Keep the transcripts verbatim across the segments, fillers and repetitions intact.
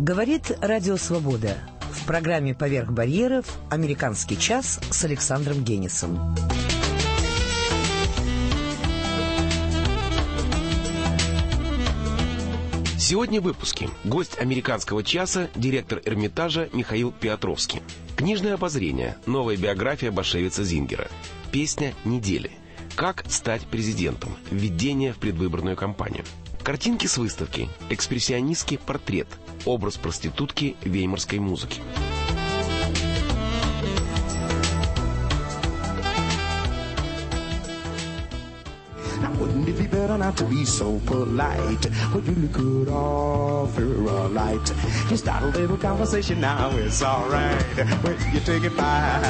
Говорит Радио Свобода. В программе «Поверх барьеров» «Американский час» с Александром Генисом. Сегодня в выпуске. Гость «Американского часа» — директор Эрмитажа Михаил Пиотровский. Книжное обозрение. Новая биография Башевица Зингера. Песня недели. Как стать президентом. Введение в предвыборную кампанию. Картинки с выставки. Экспрессионистский портрет. Образ проститутки веймарской музыки. Wouldn't it be better not to be so polite? Would you could offer a light? You start a little conversation now, it's alright. When you take it by.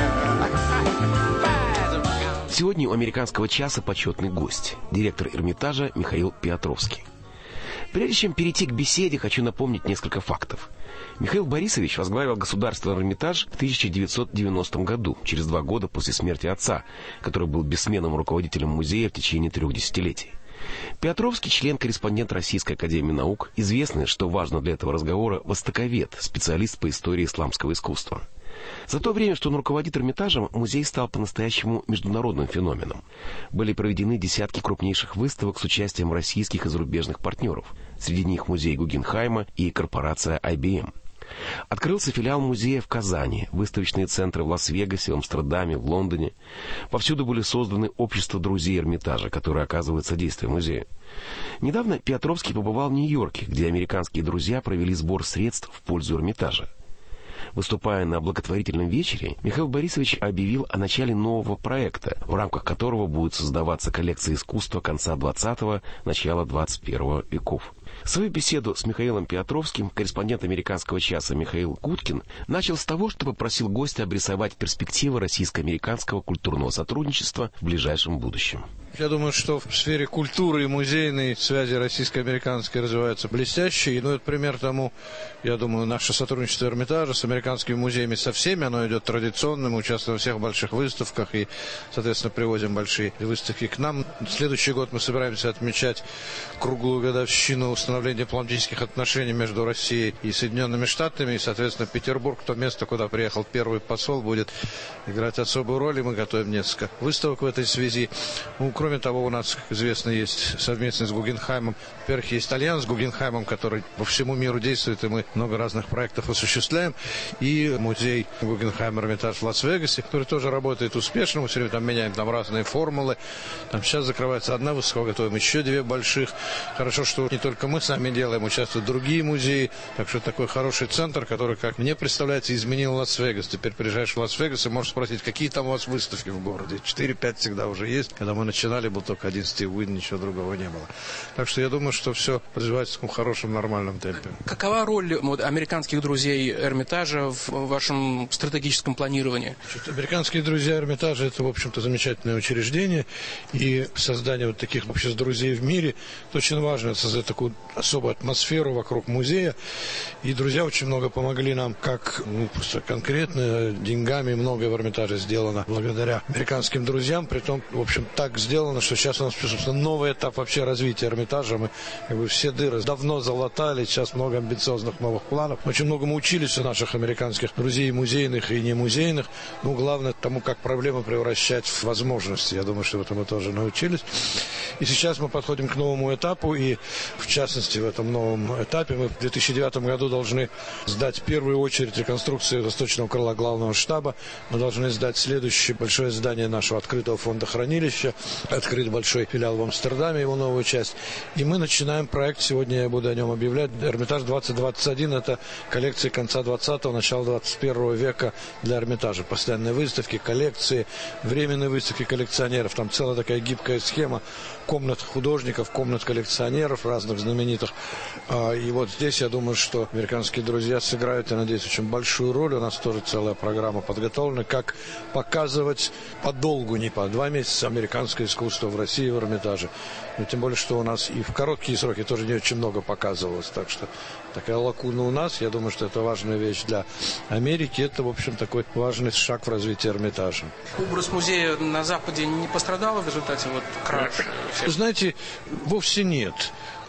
Сегодня у «Американского часа» почетный гость. Директор Эрмитажа Михаил Пиотровский. Прежде чем перейти к беседе, хочу напомнить несколько фактов. Михаил Борисович возглавил Государственный Эрмитаж в тысяча девятьсот девяностом году, через два года после смерти отца, который был бессменным руководителем музея в течение трех десятилетий. Пиотровский — член-корреспондент Российской академии наук, известный, что важно для этого разговора, востоковед, специалист по истории исламского искусства. За то время, что он руководит Эрмитажем, музей стал по-настоящему международным феноменом. Были проведены десятки крупнейших выставок с участием российских и зарубежных партнеров. Среди них музей Гугенхайма и корпорация ай би эм. Открылся филиал музея в Казани, выставочные центры в Лас-Вегасе, в Амстердаме, в Лондоне. Повсюду были созданы общества друзей Эрмитажа, которые оказывают содействие музею. Недавно Пиотровский побывал в Нью-Йорке, где американские друзья провели сбор средств в пользу Эрмитажа. Выступая на благотворительном вечере, Михаил Борисович объявил о начале нового проекта, в рамках которого будет создаваться коллекция искусства конца двадцатого — начала двадцать первого веков. Свою беседу с Михаилом Пиотровским корреспондент «Американского часа» Михаил Гудкин начал с того, что попросил гостя обрисовать перспективы российско-американского культурного сотрудничества в ближайшем будущем. Я думаю, что в сфере культуры и музейной связи российско-американской развиваются блестяще. И, ну, это пример тому, я думаю, наше сотрудничество Эрмитажа с американскими музеями со всеми, оно идет традиционным, мы участвуем во всех больших выставках и, соответственно, привозим большие выставки к нам. В следующий год мы собираемся отмечать круглую годовщину установления дипломатических отношений между Россией и Соединенными Штатами. И, соответственно, Петербург, то место, куда приехал первый посол, будет играть особую роль. И мы готовим несколько выставок в этой связи. Ну, кроме того, у нас, как известно, есть совместно с Гугенхаймом. Во-первых, есть альянс с Гугенхаймом, который по всему миру действует, и мы много разных проектов осуществляем. И музей Гугенхайм Эрмитаж в Лас-Вегасе, который тоже работает успешно. Мы все время там меняем там разные формулы. Там сейчас закрывается одна выставка, готовим еще две больших. Хорошо, что не только мы сами делаем, участвуют другие музеи. Так что такой хороший центр, который, как мне представляется, изменил Лас-Вегас. Теперь приезжаешь в Лас-Вегас и можешь спросить, какие там у вас выставки в городе. четыре-пять всегда уже есть. Когда мы начинали, был только один Стив Уин, ничего другого не было. Так что я думаю, что все развивается в таком хорошем, нормальном темпе. Какова роль вот, американских друзей Эрмитажа в вашем стратегическом планировании? Значит, американские друзья Эрмитажа — это, в общем-то, замечательное учреждение. И создание вот таких обществ друзей в мире — это очень важно, создать такую особую атмосферу вокруг музея. И друзья очень много помогли нам, как ну, просто конкретно деньгами. Многое в Эрмитаже сделано благодаря американским друзьям. Притом, в общем, так сделано, что сейчас у нас, собственно, новый этап вообще развития Эрмитажа. Мы как бы все дыры давно залатали, сейчас много амбициозных новых планов. Очень многому учились у наших американских друзей, музейных и не музейных. Ну, главное, тому, как проблемы превращать в возможности. Я думаю, что в этом мы тоже научились. И сейчас мы подходим к новому этапу, и в частности, в этом новом этапе мы в две тысячи девятом году должны сдать первую очередь реконструкции восточного крыла главного штаба. Мы должны сдать следующее большое здание нашего открытого фонда хранилища. Открыт большой филиал в Амстердаме, его новую часть. И мы начинаем проект, сегодня я буду о нем объявлять. Эрмитаж двадцать двадцать один — это коллекции конца двадцатого, начала двадцать первого века для Эрмитажа. Постоянные выставки, коллекции, временные выставки коллекционеров. Там целая такая гибкая схема комнат художников, комнат коллекционеров разных знаменитых. И вот здесь, я думаю, что американские друзья сыграют, я надеюсь, очень большую роль. У нас тоже целая программа подготовлена, как показывать подолгу, не по два месяца, американское искусство в России, в Эрмитаже. Но тем более, что у нас и в короткие сроки тоже не очень много показывалось. Так что такая лакуна у нас. Я думаю, что это важная вещь для Америки. Это, в общем, такой важный шаг в развитии Эрмитажа. Образ музея на Западе не пострадал в результате вот краж? Знаете, вовсе нет.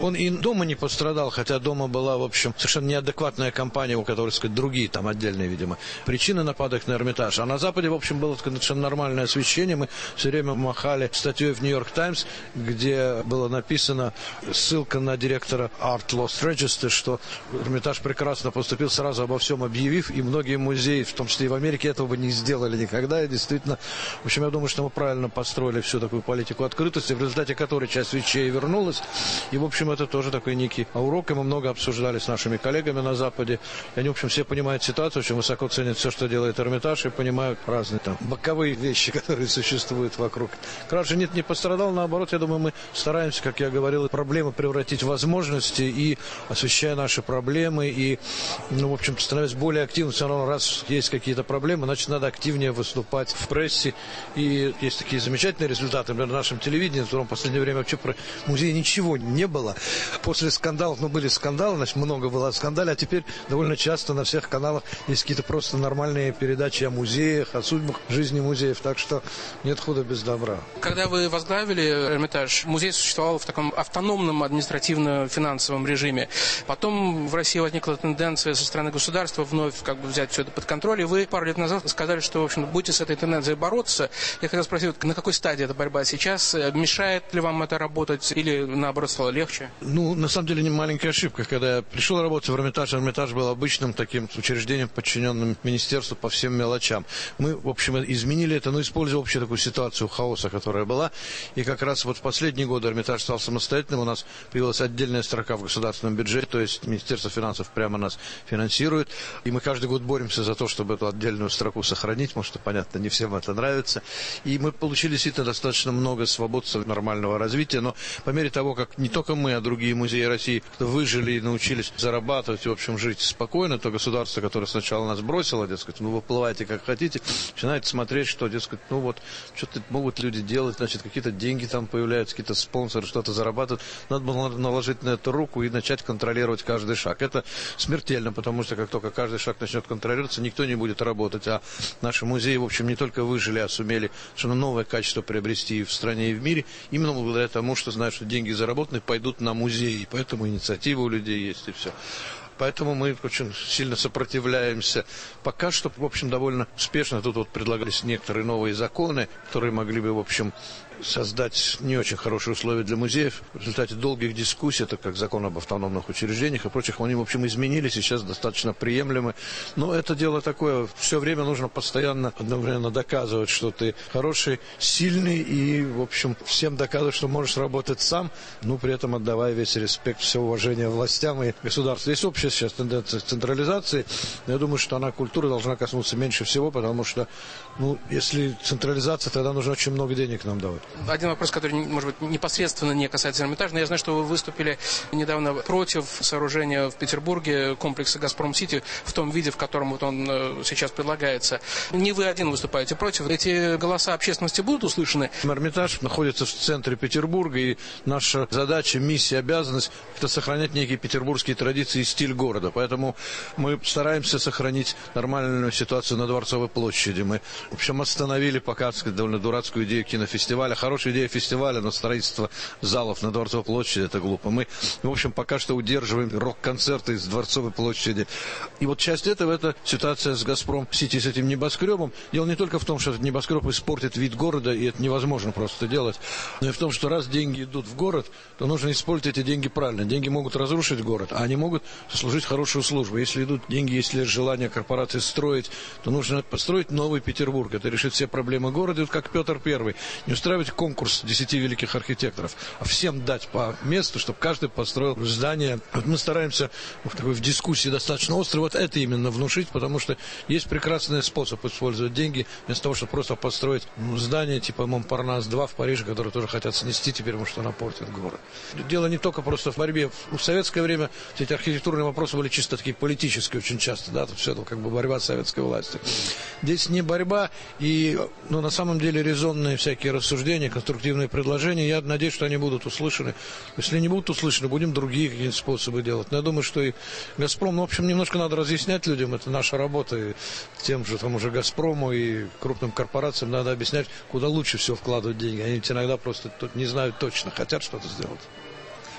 Он и дома не пострадал, хотя дома была, в общем, совершенно неадекватная компания, у которой, так сказать, другие там отдельные, видимо, причины нападок на Эрмитаж. А на Западе, в общем, было совершенно нормальное освещение. Мы все время махали статьей в «Нью-Йорк Таймс», где было написано ссылка на директора Art Lost Register, что Эрмитаж прекрасно поступил, сразу обо всем объявив, и многие музеи, в том числе и в Америке, этого бы не сделали никогда. И действительно, в общем, я думаю, что мы правильно построили всю такую политику открытости, в результате которой часть вещей вернулась. И, в общем, это тоже такой некий урок, и мы много обсуждали с нашими коллегами на Западе. И они, в общем, все понимают ситуацию, очень высоко ценят все, что делает Эрмитаж, и понимают разные там боковые вещи, которые существуют вокруг. Кражи нет, не пострадал, наоборот, я думаю, мы стараемся, как я говорил, проблемы превратить в возможности, и освещая наши проблемы, и, ну, в общем, становясь более активным. Все равно, раз есть какие-то проблемы, значит, надо активнее выступать в прессе. И есть такие замечательные результаты, например, на нашем телевидении, в котором в последнее время вообще про музей ничего не было. После скандалов, ну, были скандалы, значит, много было о скандале, а теперь довольно часто на всех каналах есть какие-то просто нормальные передачи о музеях, о судьбах жизни музеев, так что нет худа без добра. Когда вы возглавили Эрмитаж, музей существовал в таком автономном административно-финансовом режиме. Потом в России возникла тенденция со стороны государства вновь как бы взять все это под контроль, и вы пару лет назад сказали, что, в общем, будете с этой тенденцией бороться. Я хотел спросить, на какой стадии эта борьба сейчас? Мешает ли вам это работать или, наоборот, стало легче? Ну, на самом деле, не маленькая ошибка. Когда я пришел работать в Эрмитаж, Эрмитаж был обычным таким учреждением, подчиненным министерству по всем мелочам. Мы, в общем, изменили это, но используя общую такую ситуацию хаоса, которая была. И как раз вот в последние годы Эрмитаж стал самостоятельным. У нас появилась отдельная строка в государственном бюджете, то есть Министерство финансов прямо нас финансирует. И мы каждый год боремся за то, чтобы эту отдельную строку сохранить, потому что, понятно, не всем это нравится. И мы получили действительно достаточно много свобод нормального развития, но по мере того, как не только мы, а другие музеи России выжили и научились зарабатывать и, в общем, жить спокойно, то государство, которое сначала нас бросило, дескать, ну, вы плывайте как хотите, начинает смотреть, что, дескать, ну вот, что-то могут люди делать, значит, какие-то деньги там появляются, какие-то спонсоры что-то зарабатывают. Надо было наложить на эту руку и начать контролировать каждый шаг. Это смертельно, потому что как только каждый шаг начнет контролироваться, никто не будет работать. А наши музеи, в общем, не только выжили, а сумели совершенно новое качество приобрести и в стране, и в мире, именно благодаря тому, что знают, что деньги заработаны, пойдут на музеи. Поэтому инициатива у людей есть, и все. Поэтому мы очень сильно сопротивляемся. Пока что, в общем, довольно успешно. Тут вот предлагались некоторые новые законы, которые могли бы, в общем, создать не очень хорошие условия для музеев. В результате долгих дискуссий, это как закон об автономных учреждениях и прочих, они, в общем, изменились и сейчас достаточно приемлемы. Но это дело такое, все время нужно постоянно одновременно доказывать, что ты хороший, сильный и, в общем, всем доказывать, что можешь работать сам, но при этом отдавая весь респект, все уважение властям и государству. Есть общая сейчас тенденция к централизации. Я думаю, что она культуры должна коснуться меньше всего, потому что, ну, если централизация, тогда нужно очень много денег нам давать. Один вопрос, который, может быть, непосредственно не касается Эрмитажа, но я знаю, что вы выступили недавно против сооружения в Петербурге комплекса «Газпром-Сити» в том виде, в котором вот он сейчас предлагается. Не вы один выступаете против. Эти голоса общественности будут услышаны? Эрмитаж находится в центре Петербурга, и наша задача, миссия, обязанность – это сохранять некие петербургские традиции и стиль города. Поэтому мы стараемся сохранить нормальную ситуацию на Дворцовой площади. Мы, в общем, остановили пока, сказать, довольно дурацкую идею кинофестиваля. Хорошая идея фестиваля, но строительство залов на Дворцовой площади – это глупо. Мы, в общем, пока что удерживаем рок-концерты из Дворцовой площади. И вот часть этого – это ситуация с «Газпром-Сити», с этим небоскребом. Дело не только в том, что этот небоскреб испортит вид города, и это невозможно просто делать, но и в том, что раз деньги идут в город, то нужно использовать эти деньги правильно. Деньги могут разрушить город, а они могут служить хорошую службу. Если идут деньги, если есть желание корпорации строить, то нужно построить новый Петербург. Это решит все проблемы города, как Петр Первый. Не устраивать конкурс десяти великих архитекторов, а всем дать по месту, чтобы каждый построил здание. Вот мы стараемся в, такой, в дискуссии достаточно остро вот это именно внушить, потому что есть прекрасный способ использовать деньги, вместо того, чтобы просто построить ну, здание типа Монпарнас-два в Париже, которое тоже хотят снести теперь, потому что она портит город. Дело не только просто в борьбе. В советское время все эти архитектурные вопросы были чисто такие политические очень часто, да, тут все это как бы борьба с советской властью. Здесь не борьба, и ну, на самом деле резонные всякие рассуждения, конструктивные предложения, я надеюсь, что они будут услышаны. Если не будут услышаны, будем другие какие-то способы делать. Но я думаю, что и «Газпром», ну, в общем, немножко надо разъяснять людям, это наша работа, и тем же, тому же «Газпрому» и крупным корпорациям надо объяснять, куда лучше всего вкладывать деньги. Они иногда просто тут не знают точно, хотят что-то сделать.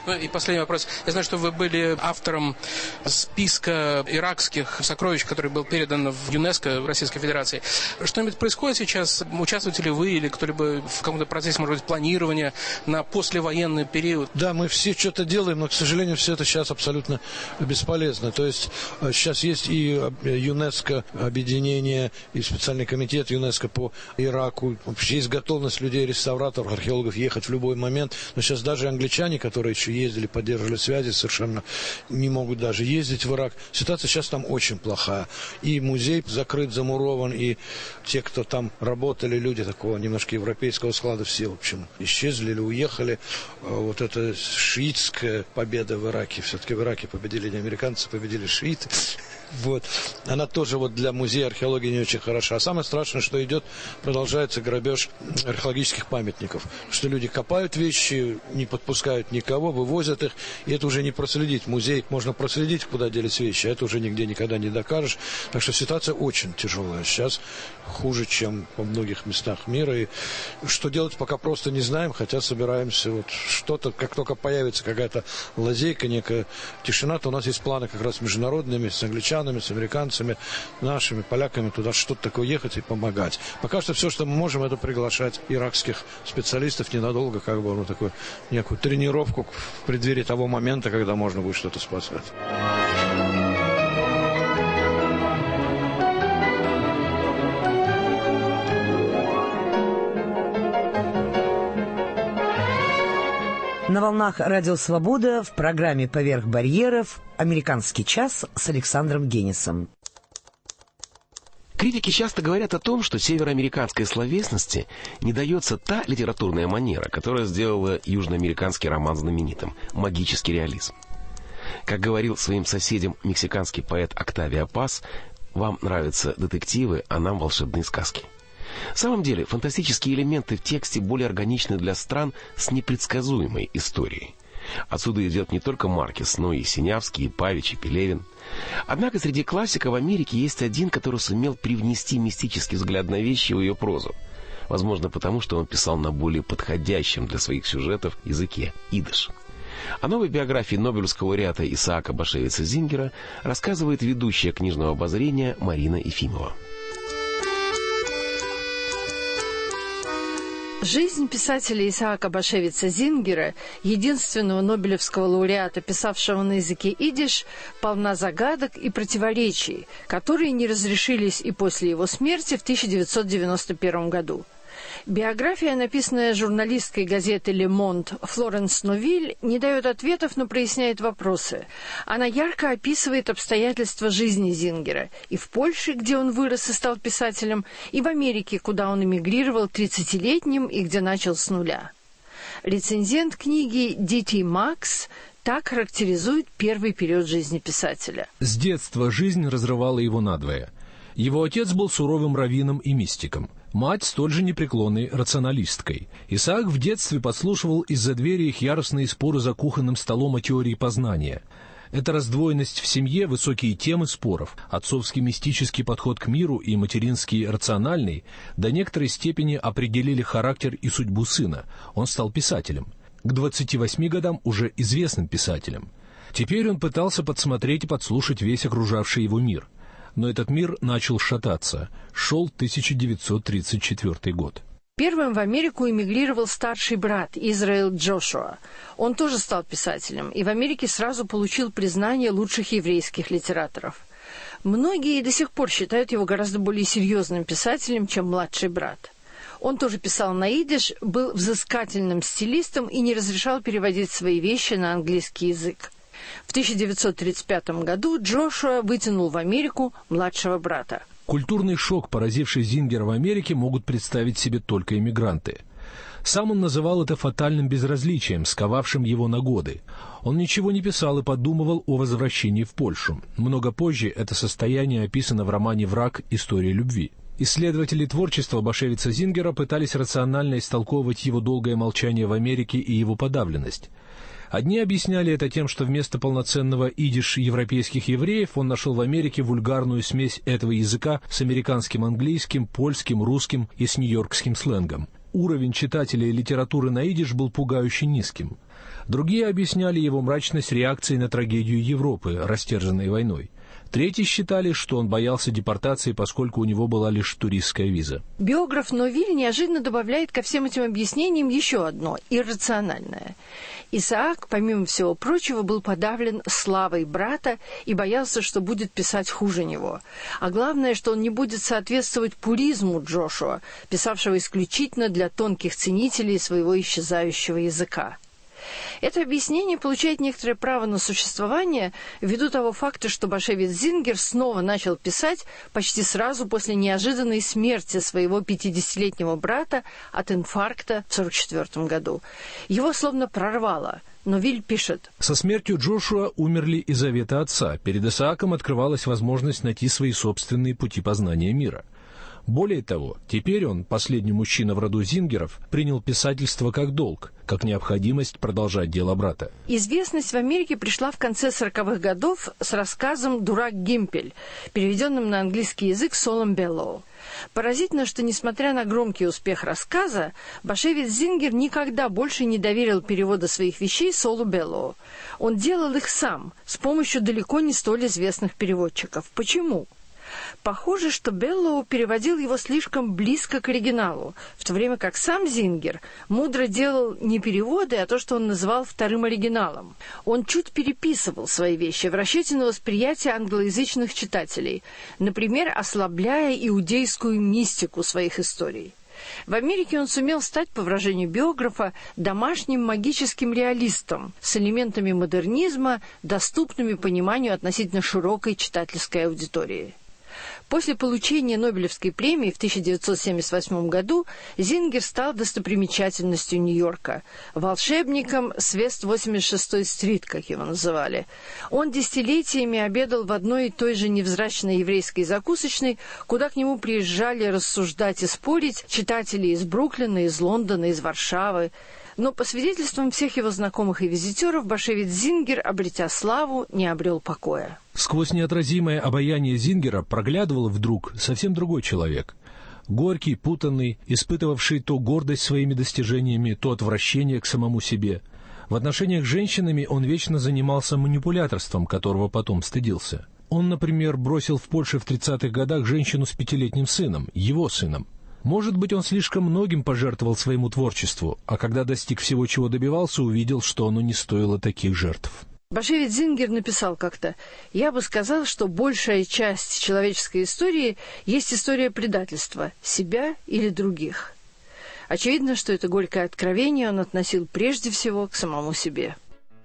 Ну и последний вопрос. Я знаю, что вы были автором списка иракских сокровищ, который был передан в ЮНЕСКО в Российской Федерации. Что-нибудь происходит сейчас? Участвуете ли вы или кто-либо в каком-то процессе, может быть, планирования на послевоенный период? Да, мы все что-то делаем, но, к сожалению, все это сейчас абсолютно бесполезно. То есть сейчас есть и ЮНЕСКО объединение, и специальный комитет ЮНЕСКО по Ираку. Вообще есть готовность людей, реставраторов, археологов ехать в любой момент. Но сейчас даже англичане, которые еще ездили, поддерживали связи, совершенно не могут даже ездить в Ирак. Ситуация сейчас там очень плохая. И музей закрыт, замурован, и те, кто там работали, люди такого немножко европейского склада, все, в общем, исчезли или уехали. Вот эта шиитская победа в Ираке, все-таки в Ираке победили не американцы, победили шииты. Вот. Она тоже вот для музея археологии не очень хороша. А самое страшное, что идет, продолжается грабеж археологических памятников. Что люди копают вещи, не подпускают никого, вывозят их, и это уже не проследить. Музей можно проследить, куда делись вещи, а это уже нигде никогда не докажешь. Так что ситуация очень тяжелая. Сейчас хуже, чем во многих местах мира. И что делать, пока просто не знаем, хотя собираемся вот что-то, как только появится какая-то лазейка, некая тишина, то у нас есть планы как раз международными, с англичанами, с американцами, нашими, поляками туда что-то такое ехать и помогать. Пока что все, что мы можем, это приглашать иракских специалистов ненадолго, как бы, ну, такую некую тренировку в преддверии того момента, когда можно будет что-то спасать. На волнах Радио Свобода в программе «Поверх барьеров» «Американский час» с Александром Генисом. Критики часто говорят о том, что североамериканской словесности не дается та литературная манера, которая сделала южноамериканский роман знаменитым – магический реализм. Как говорил своим соседям мексиканский поэт Октавио Паз, «Вам нравятся детективы, а нам волшебные сказки». В самом деле, фантастические элементы в тексте более органичны для стран с непредсказуемой историей. Отсюда идет не только Маркес, но и Синявский, и Павич, и Пелевин. Однако среди классиков Америки есть один, который сумел привнести мистический взгляд на вещи в ее прозу. Возможно, потому что он писал на более подходящем для своих сюжетов языке – идиш. О новой биографии нобелевского лауреата Исаака Башевица Зингера рассказывает ведущая книжного обозрения Марина Ефимова. Жизнь писателя Исаака Башевица Зингера, единственного нобелевского лауреата, писавшего на языке идиш, полна загадок и противоречий, которые не разрешились и после его смерти в тысяча девятьсот девяносто первом году. Биография, написанная журналисткой газеты «Ле Монт» Флоренс Новиль, не дает ответов, но проясняет вопросы. Она ярко описывает обстоятельства жизни Зингера и в Польше, где он вырос и стал писателем, и в Америке, куда он эмигрировал тридцатилетним и где начал с нуля. Рецензент книги Ди Ти Макс так характеризует первый период жизни писателя. С детства жизнь разрывала его надвое. Его отец был суровым раввином и мистиком. Мать столь же непреклонной рационалисткой. Исаак в детстве подслушивал из-за двери их яростные споры за кухонным столом о теории познания. Эта раздвоенность в семье, высокие темы споров, отцовский мистический подход к миру и материнский рациональный до некоторой степени определили характер и судьбу сына. Он стал писателем. К двадцати восьми годам уже известным писателем. Теперь он пытался подсмотреть и подслушать весь окружавший его мир. Но этот мир начал шататься. Шел тысяча девятьсот тридцать четвёртый год. Первым в Америку эмигрировал старший брат Израиль Джошуа. Он тоже стал писателем, и в Америке сразу получил признание лучших еврейских литераторов. Многие до сих пор считают его гораздо более серьезным писателем, чем младший брат. Он тоже писал на идиш, был взыскательным стилистом и не разрешал переводить свои вещи на английский язык. В тысяча девятьсот тридцать пятом году Джошуа вытянул в Америку младшего брата. Культурный шок, поразивший Зингера в Америке, могут представить себе только эмигранты. Сам он называл это фатальным безразличием, сковавшим его на годы. Он ничего не писал и подумывал о возвращении в Польшу. Много позже это состояние описано в романе «Враг. История любви». Исследователи творчества Башевица Зингера пытались рационально истолковывать его долгое молчание в Америке и его подавленность. Одни объясняли это тем, что вместо полноценного идиш европейских евреев он нашел в Америке вульгарную смесь этого языка с американским английским, польским, русским и с нью-йоркским сленгом. Уровень читателей литературы на идиш был пугающе низким. Другие объясняли его мрачность реакцией на трагедию Европы, растерженной войной. Третьи считали, что он боялся депортации, поскольку у него была лишь туристская виза. Биограф Новиль неожиданно добавляет ко всем этим объяснениям еще одно – иррациональное. Исаак, помимо всего прочего, был подавлен славой брата и боялся, что будет писать хуже него. А главное, что он не будет соответствовать пуризму Джошуа, писавшего исключительно для тонких ценителей своего исчезающего языка. Это объяснение получает некоторое право на существование ввиду того факта, что Башевец Зингер снова начал писать почти сразу после неожиданной смерти своего пятидесятилетнего брата от инфаркта в сорок четвёртом году. Его словно прорвало. Но Виль пишет: «Со смертью Джошуа умерли и заветы отца. Перед Исааком открывалась возможность найти свои собственные пути познания мира. Более того, теперь он, последний мужчина в роду Зингеров, принял писательство как долг, как необходимость продолжать дело брата». Известность в Америке пришла в конце сороковых годов с рассказом «Дурак Гимпель», переведенным на английский язык Солом Беллоу. Поразительно, что, несмотря на громкий успех рассказа, Башевец Зингер никогда больше не доверил перевода своих вещей Солу Беллоу. Он делал их сам, с помощью далеко не столь известных переводчиков. Почему? Похоже, что Беллоу переводил его слишком близко к оригиналу, в то время как сам Зингер мудро делал не переводы, а то, что он называл вторым оригиналом. Он чуть переписывал свои вещи в расчете на восприятие англоязычных читателей, например, ослабляя иудейскую мистику своих историй. В Америке он сумел стать, по выражению биографа, домашним магическим реалистом с элементами модернизма, доступными пониманию относительно широкой читательской аудитории. После получения Нобелевской премии в тысяча девятьсот семьдесят восьмом году Зингер стал достопримечательностью Нью-Йорка, волшебником с Вест-восемьдесят шестой стрит, как его называли. Он десятилетиями обедал в одной и той же невзрачной еврейской закусочной, куда к нему приезжали рассуждать и спорить читатели из Бруклина, из Лондона, из Варшавы. Но по свидетельствам всех его знакомых и визитеров, Башевец Зингер, обретя славу, не обрел покоя. Сквозь неотразимое обаяние Зингера проглядывал вдруг совсем другой человек. Горький, путанный, испытывавший то гордость своими достижениями, то отвращение к самому себе. В отношениях с женщинами он вечно занимался манипуляторством, которого потом стыдился. Он, например, бросил в Польше в тридцатых годах женщину с пятилетним сыном, его сыном. Может быть, он слишком многим пожертвовал своему творчеству, а когда достиг всего, чего добивался, увидел, что оно не стоило таких жертв. Башевец Зингер написал как-то: «Я бы сказал, что большая часть человеческой истории есть история предательства, себя или других». Очевидно, что это горькое откровение он относил прежде всего к самому себе.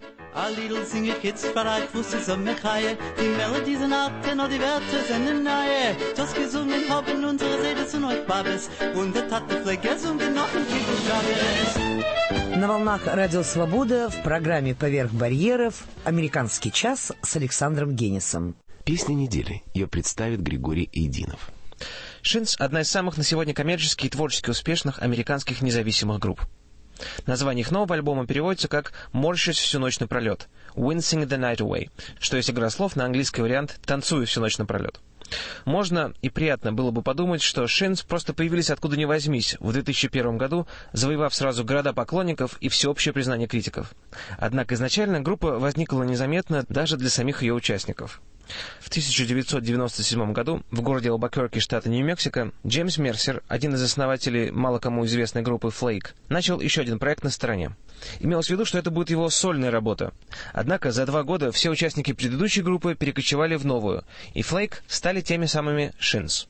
A little singer kids verreit wusste so me chaie Die Melodies in Achten und die Werte sind in Neue Das gesungen haben unsere Seele zu euch Babes Und der Tate Fleckes und die Nachen Kickelschabbes. На волнах Радио Свобода в программе «Поверх барьеров» «Американский час» с Александром Генисом. Песня недели. Ее представит Григорий Эйдинов. Шинс – одна из самых на сегодня коммерчески и творчески успешных американских независимых групп. Название их нового альбома переводится как «Морщусь всю ночь напролет» «Wincing the Night Away», что есть игра слов на английский вариант «Танцую всю ночь напролет». Можно и приятно было бы подумать, что Шинс просто появились откуда ни возьмись в две тысячи первом году, завоевав сразу города поклонников и всеобщее признание критиков. Однако изначально группа возникла незаметно даже для самих ее участников. В тысяча девятьсот девяносто седьмом году в городе Албакерки, штата Нью-Мексико, Джеймс Мерсер, один из основателей мало кому известной группы Flake, начал еще один проект на стороне. Имелось в виду, что это будет его сольная работа. Однако за два года все участники предыдущей группы перекочевали в новую, и Flake стали теми самыми Shins.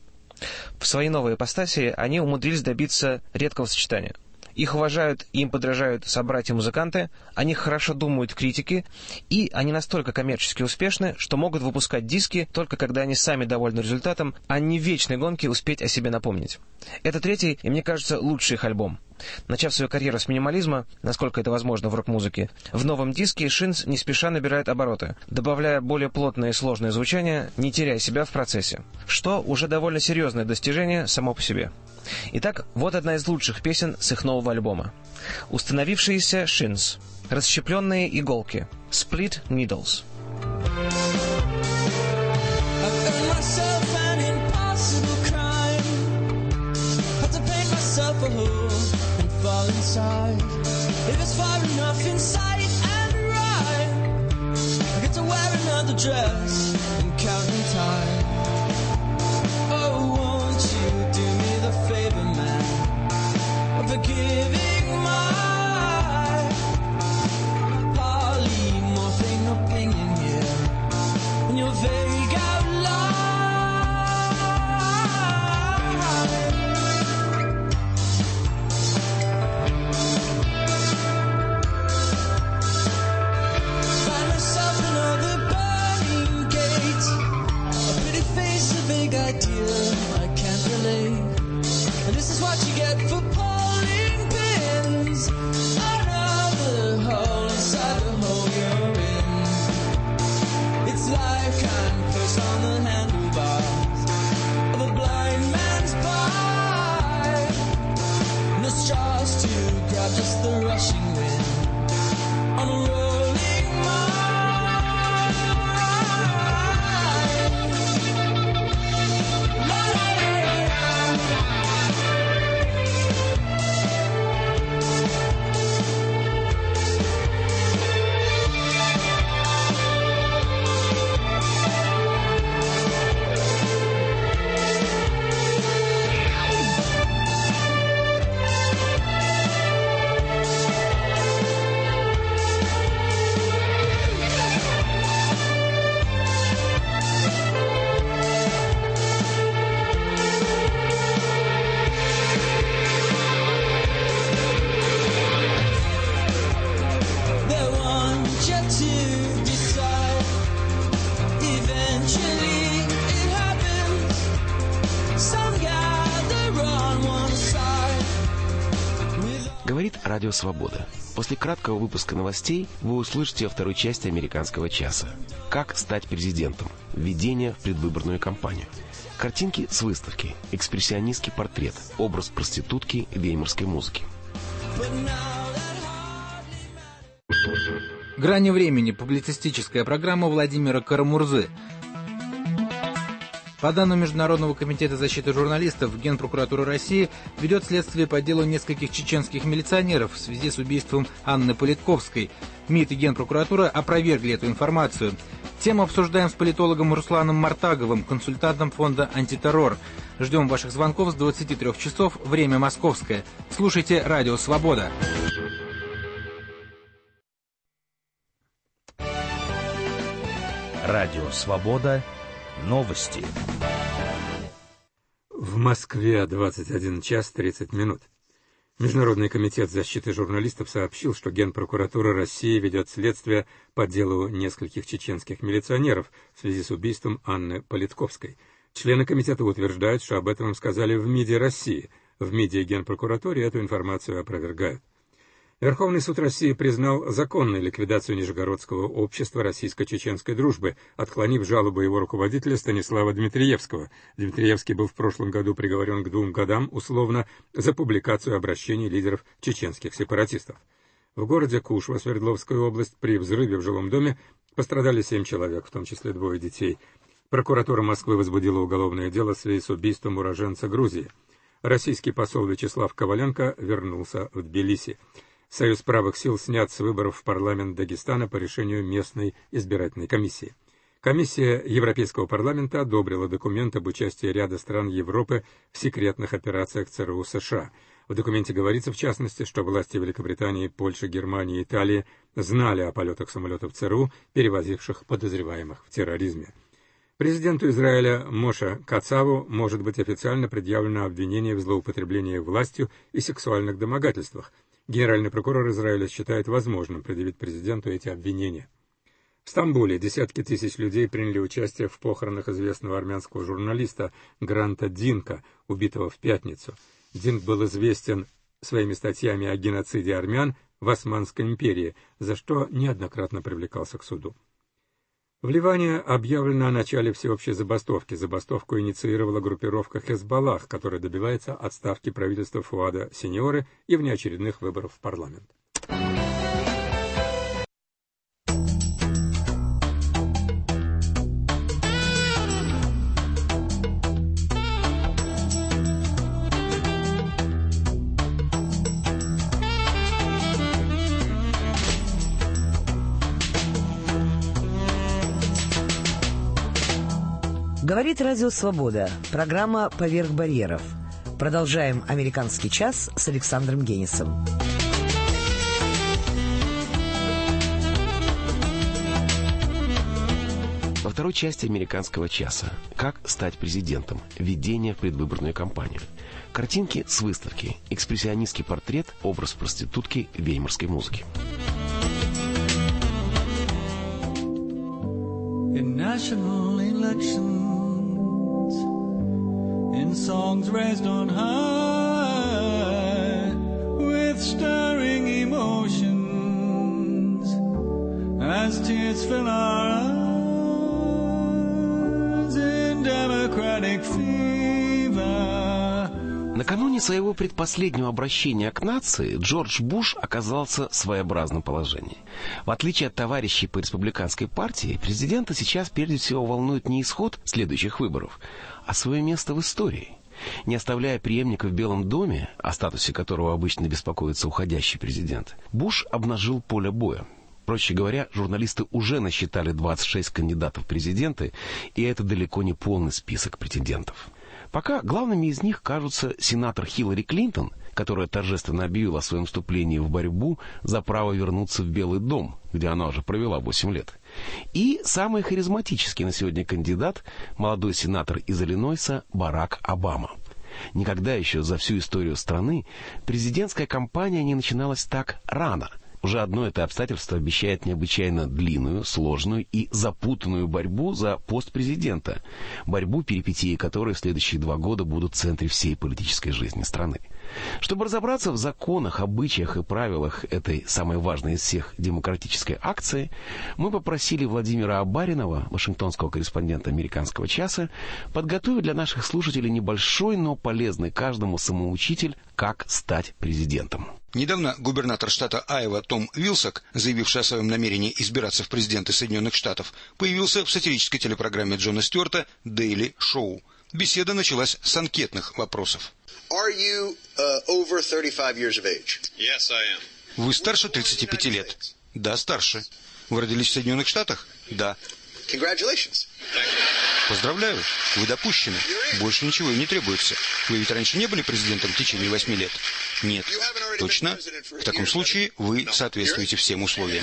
В своей новой ипостаси они умудрились добиться редкого сочетания. Их уважают и им подражают собратья-музыканты, о них хорошо думают критики, и они настолько коммерчески успешны, что могут выпускать диски только когда они сами довольны результатом, а не в вечной гонке успеть о себе напомнить. Это третий, и мне кажется, лучший их альбом. Начав свою карьеру с минимализма, насколько это возможно в рок-музыке, в новом диске Шинс не спеша набирает обороты, добавляя более плотное и сложное звучание, не теряя себя в процессе, что уже довольно серьезное достижение само по себе. Итак, вот одна из лучших песен с их нового альбома. Установившиеся Шинс. Расщепленные иголки. Split Needles. fall inside. If it's far enough inside and right, I get to wear another dress and counting time. Oh, won't you do me the favor, man, of forgiving my polymorphing opinion here, and your vague outline. Find myself another burning gate, a pretty face, a vague idea I can't relate, and this is what you get for polling pins. Another hole inside the hole you're in. It's like I'm placed on the handlebars of a blind man's bike. No straws to grab, just the rushing wind on a rolling mine. La, la, la, la. They want you to decide. Eventually it happens. Some gather on one side. Говорит Радио Свобода. После краткого выпуска новостей вы услышите во второй части американского часа. Как стать президентом? Введение в предвыборную кампанию. Картинки с выставки. Экспрессионистский портрет. Образ проститутки веймарской музыки. «Грани времени» — публицистическая программа Владимира Карамурзы. По данным Международного комитета защиты журналистов, Генпрокуратура России ведет следствие по делу нескольких чеченских милиционеров в связи с убийством Анны Политковской. МИД и Генпрокуратура опровергли эту информацию. Тему обсуждаем с политологом Русланом Мартаговым, консультантом фонда «Антитеррор». Ждем ваших звонков с двадцати трёх часов, время московское. Слушайте «Радио Свобода». Радио Свобода. Новости. В Москве двадцать один час тридцать минут. Международный комитет защиты журналистов сообщил, что Генпрокуратура России ведет следствие по делу нескольких чеченских милиционеров в связи с убийством Анны Политковской. Члены комитета утверждают, что об этом сказали в МИДе России. В МИДе и Генпрокуратуре эту информацию опровергают. Верховный суд России признал законной ликвидацию Нижегородского общества российско-чеченской дружбы, отклонив жалобу его руководителя Станислава Дмитриевского. Дмитриевский был в прошлом году приговорен к двум годам условно за публикацию обращений лидеров чеченских сепаратистов. В городе Кушва, Свердловская область, при взрыве в жилом доме пострадали семь человек, в том числе двое детей. Прокуратура Москвы возбудила уголовное дело в связи с убийством уроженца Грузии. Российский посол Вячеслав Коваленко вернулся в Тбилиси. Союз правых сил снят с выборов в парламент Дагестана по решению местной избирательной комиссии. Комиссия Европейского парламента одобрила документ об участии ряда стран Европы в секретных операциях ЦРУ США. В документе говорится, в частности, что власти Великобритании, Польши, Германии и Италии знали о полетах самолетов ЦРУ, перевозивших подозреваемых в терроризме. Президенту Израиля Моше Кацаву может быть официально предъявлено обвинение в злоупотреблении властью и сексуальных домогательствах. Генеральный прокурор Израиля считает возможным предъявить президенту эти обвинения. В Стамбуле десятки тысяч людей приняли участие в похоронах известного армянского журналиста Гранта Динка, убитого в пятницу. Динк был известен своими статьями о геноциде армян в Османской империи, за что неоднократно привлекался к суду. В Ливане объявлено о начале всеобщей забастовки. Забастовку инициировала группировка Хезболлах, которая добивается отставки правительства Фуада Синьоре и внеочередных выборов в парламент. Говорит Радио Свобода. Программа «Поверх барьеров». Продолжаем «Американский час» с Александром Генисом. Во второй части «Американского часа» «Как стать президентом. Введение в предвыборную кампанию». Картинки с выставки, экспрессионистский портрет, образ проститутки веймарской музыки. In national elections, in songs raised on high, with stirring emotions, as tears fill our eyes, in democratic fever. Накануне своего предпоследнего обращения к нации Джордж Буш оказался в своеобразном положении. В отличие от товарищей по республиканской партии, президента сейчас прежде всего волнует не исход следующих выборов, а свое место в истории. Не оставляя преемника в Белом доме, о статусе которого обычно беспокоится уходящий президент, Буш обнажил поле боя. Проще говоря, журналисты уже насчитали двадцать шесть кандидатов в президенты, и это далеко не полный список претендентов. Пока главными из них кажутся сенатор Хиллари Клинтон, которая торжественно объявила о своем вступлении в борьбу за право вернуться в Белый дом, где она уже провела восемь лет, и самый харизматический на сегодня кандидат, молодой сенатор из Иллинойса Барак Обама. Никогда еще за всю историю страны президентская кампания не начиналась так рано. Уже одно это обстоятельство обещает необычайно длинную, сложную и запутанную борьбу за пост президента. Борьбу, перипетии которой в следующие два года будут в центре всей политической жизни страны. Чтобы разобраться в законах, обычаях и правилах этой самой важной из всех демократической акции, мы попросили Владимира Абаринова, вашингтонского корреспондента «Американского часа», подготовить для наших слушателей небольшой, но полезный каждому самоучитель «Как стать президентом». Недавно губернатор штата Айова Том Вилсак, заявивший о своем намерении избираться в президенты Соединенных Штатов, появился в сатирической телепрограмме Джона Стюарта «Дейли Шоу». Беседа началась с анкетных вопросов. Are you, uh, over thirty-five years of age? Yes, I am. Вы старше тридцати пяти лет? Да, старше. Вы родились в Соединенных Штатах? Да. Congratulations. Поздравляю, вы допущены. Больше ничего и не требуется. Вы ведь раньше не были президентом в течение восьми лет? Нет. Точно? В таком случае вы соответствуете всем условиям.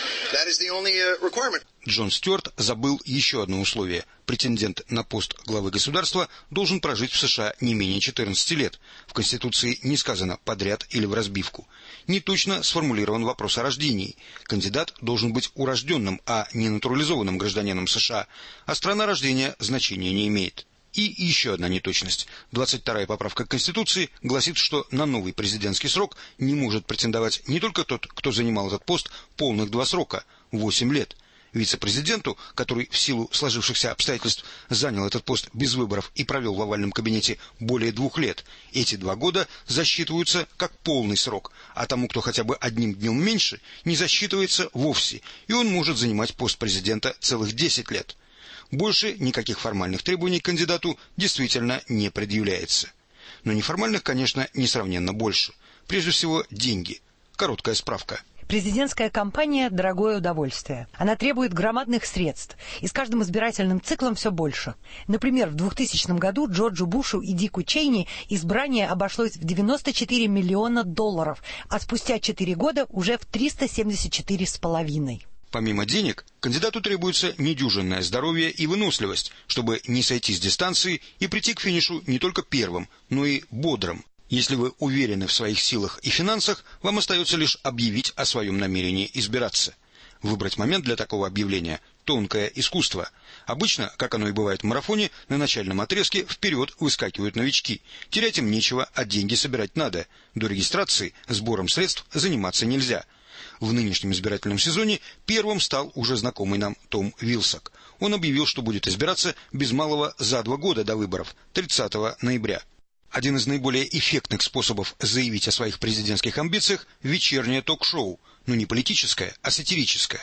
Джон Стюарт забыл еще одно условие. Претендент на пост главы государства должен прожить в США не менее четырнадцати лет. В Конституции не сказано «подряд» или «в разбивку». Не точно сформулирован вопрос о рождении. Кандидат должен быть урожденным, а не натурализованным гражданином США, а страна рождения значения не имеет. И еще одна неточность. двадцать вторая поправка к Конституции гласит, что на новый президентский срок не может претендовать не только тот, кто занимал этот пост полных два срока – восемь лет. Вице-президенту, который в силу сложившихся обстоятельств занял этот пост без выборов и провел в овальном кабинете более двух лет, эти два года засчитываются как полный срок, а тому, кто хотя бы одним днем меньше, не засчитывается вовсе, и он может занимать пост президента целых десять лет. Больше никаких формальных требований к кандидату действительно не предъявляется. Но неформальных, конечно, несравненно больше. Прежде всего, деньги. Короткая справка. Президентская кампания – дорогое удовольствие. Она требует громадных средств, и с каждым избирательным циклом все больше. Например, в двухтысячном году Джорджу Бушу и Дику Чейни избрание обошлось в девяносто четыре миллиона долларов, а спустя четыре года уже в триста семьдесят четыре с половиной. Помимо денег, кандидату требуется недюжинное здоровье и выносливость, чтобы не сойти с дистанции и прийти к финишу не только первым, но и бодрым. Если вы уверены в своих силах и финансах, вам остается лишь объявить о своем намерении избираться. Выбрать момент для такого объявления – тонкое искусство. Обычно, как оно и бывает в марафоне, на начальном отрезке вперед выскакивают новички. Терять им нечего, а деньги собирать надо. До регистрации сбором средств заниматься нельзя. В нынешнем избирательном сезоне первым стал уже знакомый нам Том Вилсак. Он объявил, что будет избираться без малого за два года до выборов, тридцатого ноября. Один из наиболее эффектных способов заявить о своих президентских амбициях – вечернее ток-шоу, но не политическое, а сатирическое.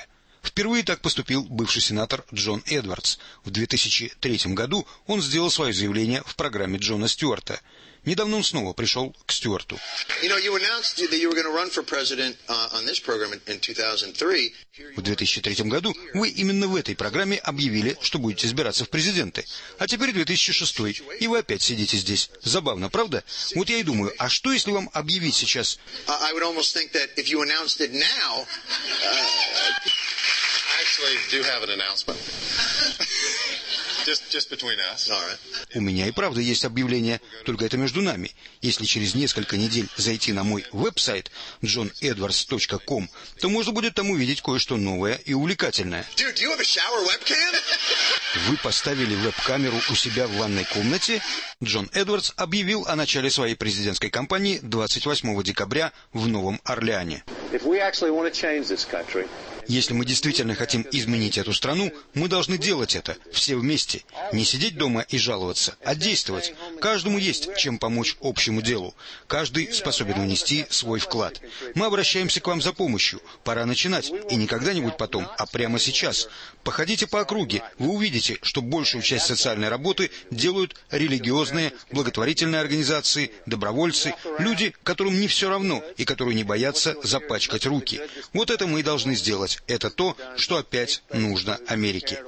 Впервые так поступил бывший сенатор Джон Эдвардс. В две тысячи третьем году он сделал свое заявление в программе Джона Стюарта. Недавно он снова пришел к Стюарту. В две тысячи третьем году вы именно в этой программе объявили, что будете избираться в президенты. А теперь две тысячи шестой, и вы опять сидите здесь. Забавно, правда? Вот я и думаю, а что, если вам объявить сейчас... Just, just between us. All right. У меня и правда есть объявление, только это между нами. Если через несколько недель зайти на мой веб-сайт джон эдвардс точка ком, то можно будет там увидеть кое-что новое и увлекательное. Dude, do you have a shower webcam? Вы поставили веб-камеру у себя в ванной комнате? Джон Эдвардс объявил о начале своей президентской кампании двадцать восьмого декабря в Новом Орлеане. If we actually want to change this country, Если мы действительно хотим изменить эту страну, мы должны делать это, все вместе. Не сидеть дома и жаловаться, а действовать. Каждому есть чем помочь общему делу. Каждый способен внести свой вклад. Мы обращаемся к вам за помощью. Пора начинать. И не когда-нибудь потом, а прямо сейчас. Походите по округе. Вы увидите, что большую часть социальной работы делают религиозные, благотворительные организации, добровольцы, люди, которым не все равно и которые не боятся запачкать руки. Вот это мы и должны сделать. Это то, что опять нужно Америке.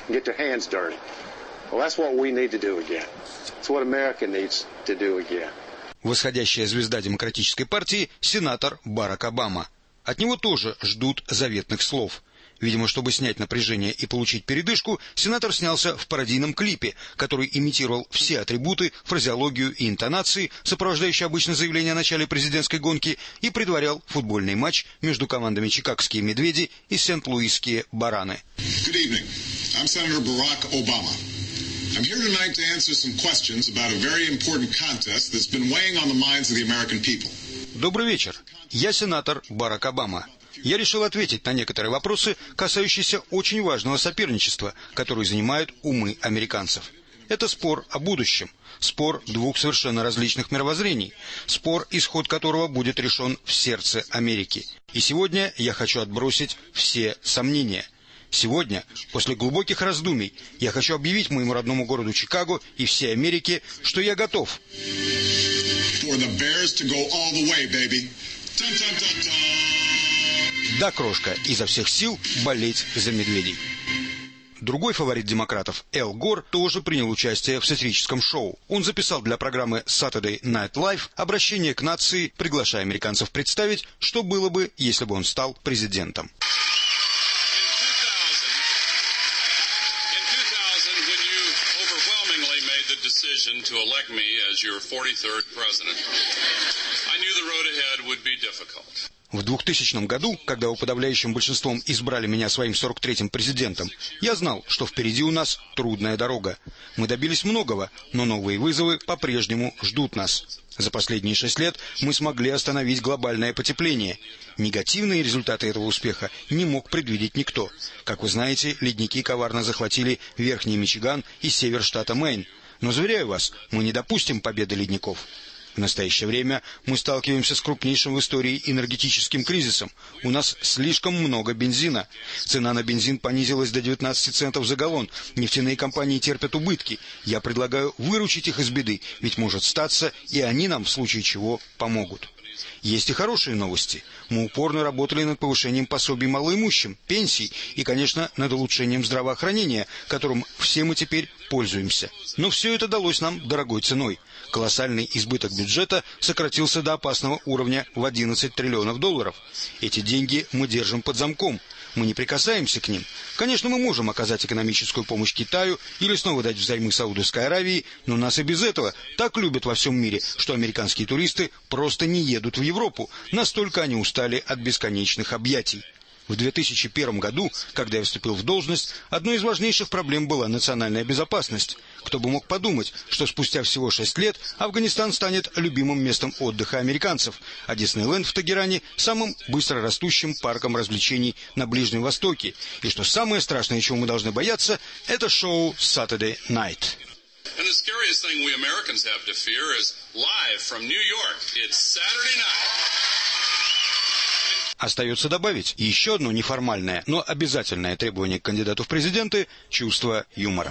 Восходящая звезда Демократической партии – сенатор Барак Обама. От него тоже ждут заветных слов. Видимо, чтобы снять напряжение и получить передышку, сенатор снялся в пародийном клипе, который имитировал все атрибуты, фразеологию и интонации, сопровождающие обычно заявление о начале президентской гонки, и предварял футбольный матч между командами Чикагские медведи и Сент-Луисские бараны. Good evening. I'm Senator Barack Obama. I'm here tonight to answer some questions about a very important contest that's been weighing on the minds of the American people. Добрый вечер. Я сенатор Барак Обама. Я решил ответить на некоторые вопросы, касающиеся очень важного соперничества, которое занимает умы американцев. Это спор о будущем, спор двух совершенно различных мировоззрений, спор, исход которого будет решен в сердце Америки. И сегодня я хочу отбросить все сомнения. Сегодня, после глубоких раздумий, я хочу объявить моему родному городу Чикаго и всей Америке, что я готов. Да, крошка, изо всех сил болеть за медведей. Другой фаворит демократов, Эл Гор, тоже принял участие в сатирическом шоу. Он записал для программы Saturday Night Live обращение к нации, приглашая американцев представить, что было бы, если бы он стал президентом. В двухтысячном году, когда вы подавляющим большинством избрали меня своим сорок третьим президентом, я знал, что впереди у нас трудная дорога. Мы добились многого, но новые вызовы по-прежнему ждут нас. За последние шесть лет мы смогли остановить глобальное потепление. Негативные результаты этого успеха не мог предвидеть никто. Как вы знаете, ледники коварно захватили Верхний Мичиган и север штата Мэйн. Но, заверяю вас, мы не допустим победы ледников. В настоящее время мы сталкиваемся с крупнейшим в истории энергетическим кризисом. У нас слишком много бензина. Цена на бензин понизилась до девятнадцати центов за галлон. Нефтяные компании терпят убытки. Я предлагаю выручить их из беды, ведь может статься, и они нам в случае чего помогут. Есть и хорошие новости. Мы упорно работали над повышением пособий малоимущим, пенсий и, конечно, над улучшением здравоохранения, которым все мы теперь пользуемся. Но все это далось нам дорогой ценой. Колоссальный избыток бюджета сократился до опасного уровня в одиннадцать триллионов долларов. Эти деньги мы держим под замком. Мы не прикасаемся к ним. Конечно, мы можем оказать экономическую помощь Китаю или снова дать взаймы Саудовской Аравии, но нас и без этого так любят во всем мире, что американские туристы просто не едут в Европу. Настолько они устали от бесконечных объятий. В две тысячи первом году, когда я вступил в должность, одной из важнейших проблем была национальная безопасность. Кто бы мог подумать, что спустя всего шесть лет Афганистан станет любимым местом отдыха американцев, а Диснейленд в Тегеране – самым быстрорастущим парком развлечений на Ближнем Востоке, и что самое страшное, чего мы должны бояться – это шоу Saturday Night. And the scariest thing we Americans have to fear is live from New York. It's Saturday night. Остается добавить еще одно неформальное, но обязательное требование к кандидату в президенты – чувство юмора.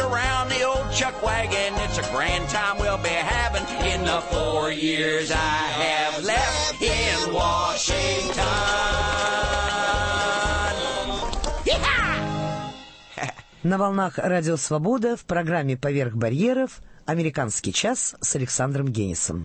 На волнах Радио Свобода в программе «Поверх барьеров» «Американский час» с Александром Генисом.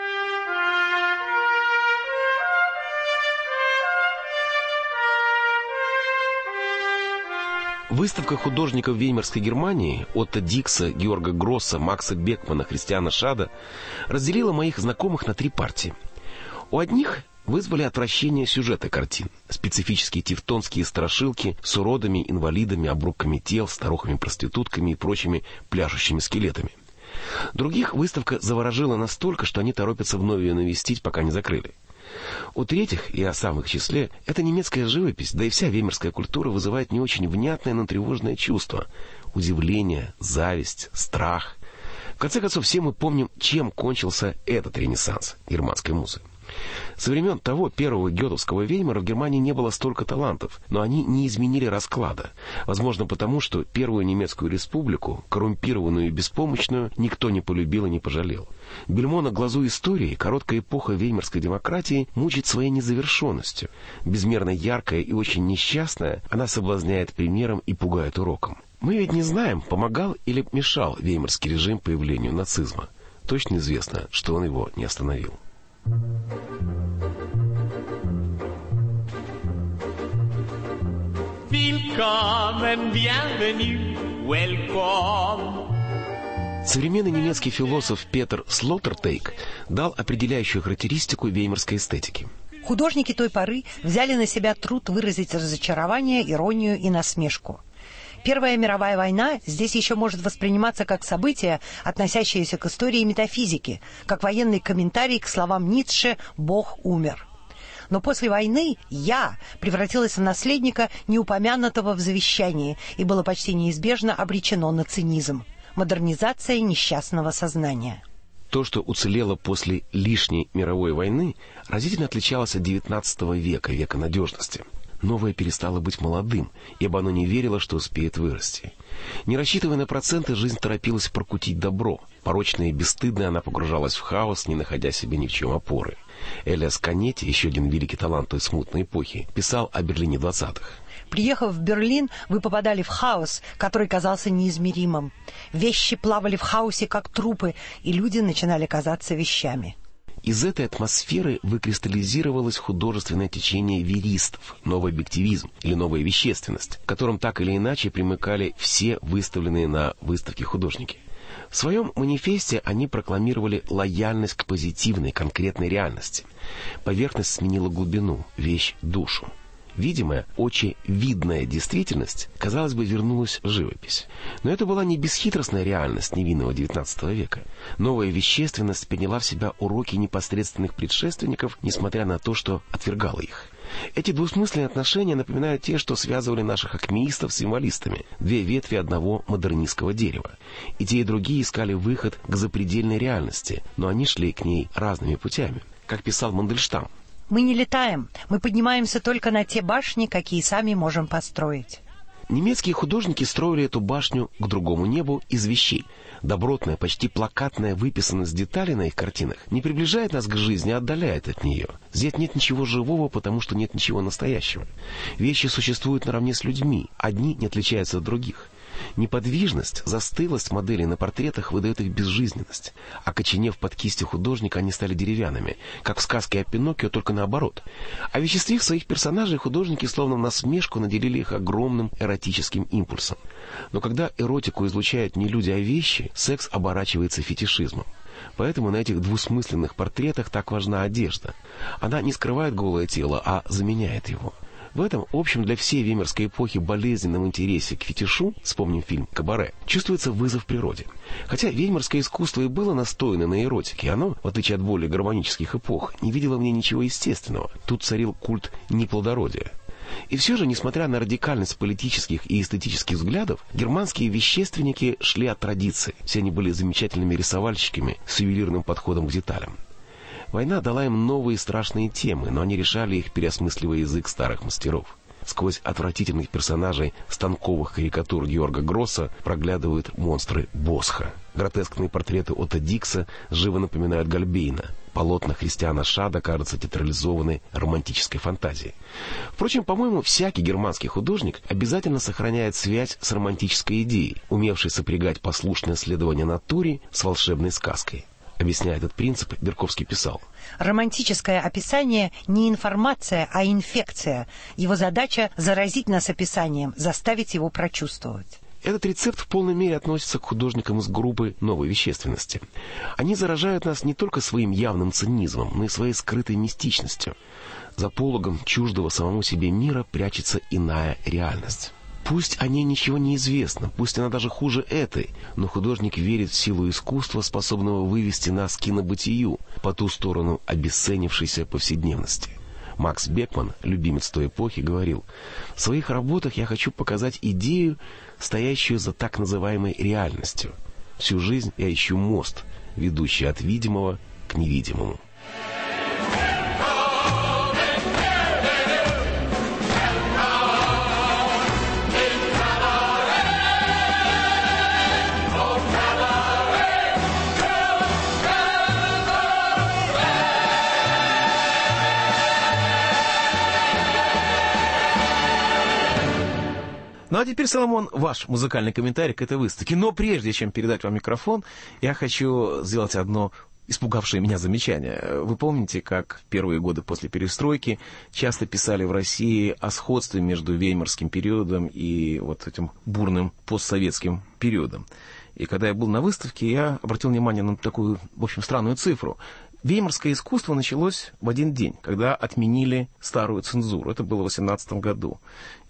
Выставка художников Веймарской Германии Отто Дикса, Георга Гросса, Макса Бекмана, Христиана Шада разделила моих знакомых на три партии. У одних вызвали отвращение сюжеты картин. Специфические тевтонские страшилки с уродами, инвалидами, обрубками тел, старухами-проститутками и прочими пляшущими скелетами. Других выставка заворожила настолько, что они торопятся вновь ее навестить, пока не закрыли. У третьих, и о самых числе, эта немецкая живопись, да и вся веймарская культура вызывает не очень внятное, но тревожное чувство. Удивление, зависть, страх. В конце концов, все мы помним, чем кончился этот ренессанс германской музы. Со времен того первого гетовского Веймара в Германии не было столько талантов, но они не изменили расклада. Возможно, потому что первую немецкую республику, коррумпированную и беспомощную, никто не полюбил и не пожалел. Бельмо на глазу истории, короткая эпоха веймарской демократии мучит своей незавершенностью. Безмерно яркая и очень несчастная, она соблазняет примером и пугает уроком. Мы ведь не знаем, помогал или мешал веймарский режим появлению нацизма. Точно известно, что он его не остановил. Willkommen, bienvenue, welcome. Современный немецкий философ Петер Слотертейк дал определяющую характеристику веймарской эстетики. Художники той поры взяли на себя труд выразить разочарование, иронию и насмешку. Первая мировая война здесь еще может восприниматься как событие, относящееся к истории метафизики, как военный комментарий к словам Ницше «Бог умер». Но после войны «я» превратилась в наследника, неупомянутого в завещании, и было почти неизбежно обречено на цинизм. Модернизация несчастного сознания. То, что уцелело после лишней мировой войны, разительно отличалось от девятнадцатого века, века надежности. Новое перестало быть молодым, ибо оно не верило, что успеет вырасти. Не рассчитывая на проценты, жизнь торопилась прокутить добро. Порочная и бесстыдная, она погружалась в хаос, не находя себе ни в чем опоры. Элиас Канетти, еще один великий талант той смутной эпохи, писал о Берлине двадцатых. Приехав в Берлин, вы попадали в хаос, который казался неизмеримым. Вещи плавали в хаосе, как трупы, и люди начинали казаться вещами. Из этой атмосферы выкристаллизировалось художественное течение веристов, новый объективизм или новая вещественность, к которым так или иначе примыкали все выставленные на выставке художники. В своем манифесте они прокламировали лояльность к позитивной, конкретной реальности. Поверхность сменила глубину, вещь — душу. Видимая, очевидная действительность, казалось бы, вернулась в живопись. Но это была не бесхитростная реальность невинного девятнадцатого века. Новая вещественность приняла в себя уроки непосредственных предшественников, несмотря на то, что отвергала их. Эти двусмысленные отношения напоминают те, что связывали наших акмеистов с символистами, две ветви одного модернистского дерева. И те, и другие искали выход к запредельной реальности, но они шли к ней разными путями. Как писал Мандельштам: «Мы не летаем, мы поднимаемся только на те башни, какие сами можем построить». Немецкие художники строили эту башню к другому небу из вещей. Добротная, почти плакатная выписанность деталей на их картинах не приближает нас к жизни, а отдаляет от нее. Здесь нет ничего живого, потому что нет ничего настоящего. Вещи существуют наравне с людьми, одни не отличаются от других. Неподвижность, застылость моделей на портретах выдает их безжизненность. Окоченев под кистью художника, они стали деревянными, как в сказке о Пиноккио, только наоборот. Овеществив своих персонажей, художники словно в насмешку наделили их огромным эротическим импульсом. Но когда эротику излучают не люди, а вещи, секс оборачивается фетишизмом. Поэтому на этих двусмысленных портретах так важна одежда. Она не скрывает голое тело, а заменяет его. В этом общем для всей веймарской эпохи болезненном интересе к фетишу, вспомним фильм «Кабаре», чувствуется вызов природе. Хотя веймарское искусство и было настроено на эротике, оно, в отличие от более гармонических эпох, не видело в ней ничего естественного. Тут царил культ неплодородия. И все же, несмотря на радикальность политических и эстетических взглядов, германские вещественники шли от традиции. Все они были замечательными рисовальщиками с ювелирным подходом к деталям. Война дала им новые страшные темы, но они решали их, переосмысливая язык старых мастеров. Сквозь отвратительных персонажей станковых карикатур Георга Гросса проглядывают монстры Босха. Гротескные портреты Отто Дикса живо напоминают Гольбейна. Полотна Христиана Шада кажутся театрализованной романтической фантазией. Впрочем, по-моему, всякий германский художник обязательно сохраняет связь с романтической идеей, умевшей сопрягать послушное следование натуре с волшебной сказкой. Объясняя этот принцип, Берковский писал: романтическое описание не информация, а инфекция. Его задача — заразить нас описанием, заставить его прочувствовать. Этот рецепт в полной мере относится к художникам из группы новой вещественности. Они заражают нас не только своим явным цинизмом, но и своей скрытой мистичностью. За пологом чуждого самому себе мира прячется иная реальность. Пусть о ней ничего не известно, пусть она даже хуже этой, но художник верит в силу искусства, способного вывести нас к кинобытию, по ту сторону обесценившейся повседневности. Макс Бекман, любимец той эпохи, говорил: «В своих работах я хочу показать идею, стоящую за так называемой реальностью. Всю жизнь я ищу мост, ведущий от видимого к невидимому». Ну а теперь, Соломон, ваш музыкальный комментарий к этой выставке. Но прежде чем передать вам микрофон, я хочу сделать одно испугавшее меня замечание. Вы помните, как в первые годы после перестройки часто писали в России о сходстве между веймарским периодом и вот этим бурным постсоветским периодом? И когда я был на выставке, я обратил внимание на такую, в общем, странную цифру. Веймарское искусство началось в один день, когда отменили старую цензуру. Это было в восемнадцатом году.